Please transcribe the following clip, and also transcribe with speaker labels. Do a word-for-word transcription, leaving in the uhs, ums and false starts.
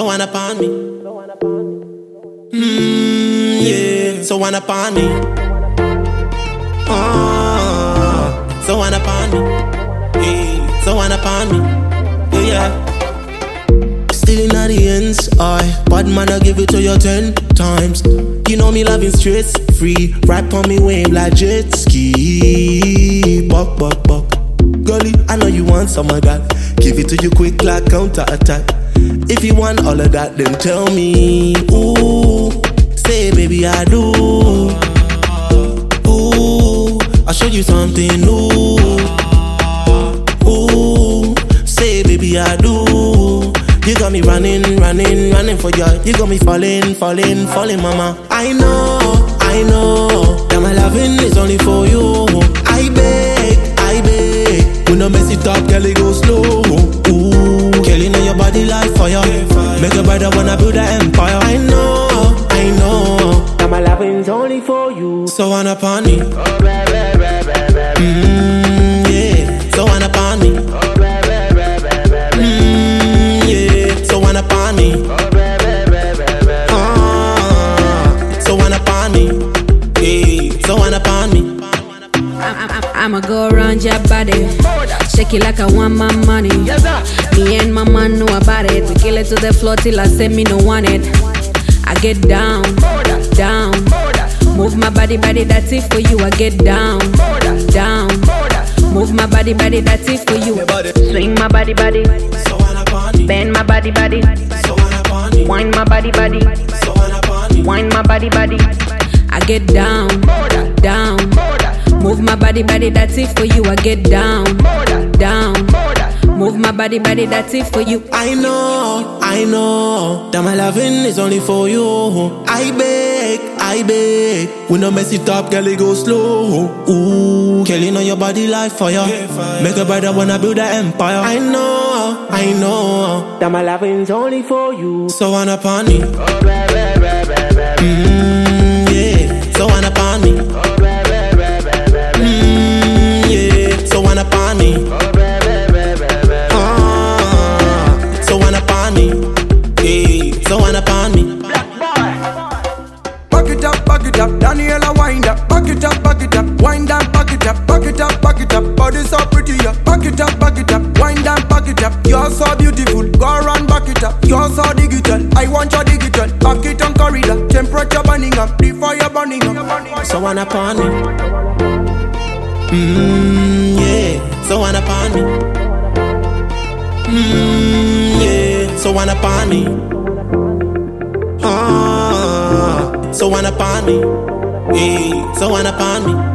Speaker 1: so wind up on me. Mmm, yeah, so wind up on me. Ah, so wind up on me. Yeah, so wind up on me. Yeah, yeah. Still in the ends, I bad man, I give it to you ten times. You know me loving stress free, right on me wave like jet ski. Buck, buck, buck. Girlie, I know you want some of that. Give it to you quick like counter attack. If you want all of that, then tell me. Ooh, say baby I do. Ooh, I'll show you something new. Ooh, say baby I do. You got me running, running, running for you. You got me falling, falling, falling, mama. I know, I know that my loving is only for you. I beg, I beg. When I mess it up, girl, it go slow. Ooh, girl, you know your body like fire. Make your brother wanna build an empire. I know, I know that my loving's only for you. So wind up on me. Mmm, yeah. So wind up on me.
Speaker 2: I'ma go around your body, shake it like I want my money. Me and my man know about it. We kill it to the floor till I say me no want it. I get down, down. Move my body, body, that's it for you. I get down, down. Move my body, body, that's it for you. Swing my body, body. Bend my body, body. Wind my body, body. Wind my body, body. I get down, down. Move my body, body, that's it for you. I get down, down. Move my body, body, that's it for you.
Speaker 1: I know, I know that my loving is only for you. I beg, I beg. When I mess it up, girl, it go slow. Ooh, girl, you know your body like fire. Make a brother wanna build an empire. I know, I know that my loving's only for you. So wind up on me. Mmm, yeah. So wind up on me.
Speaker 3: Daniela wind up, back it up, back it up, wind down, back it up, back it up, back it up. Body so pretty, yeah. Back it up, back it up, wind down, back it up. You're so beautiful, go around, back it up. You're so digital, I want your digital. Back it on corridor, temperature burning up, the fire burning up.
Speaker 1: So wanna upon me, mmm, yeah. So wanna upon me, mmm, yeah. So wanna upon me, ah. So wind up on me, yeah. So wind up on me.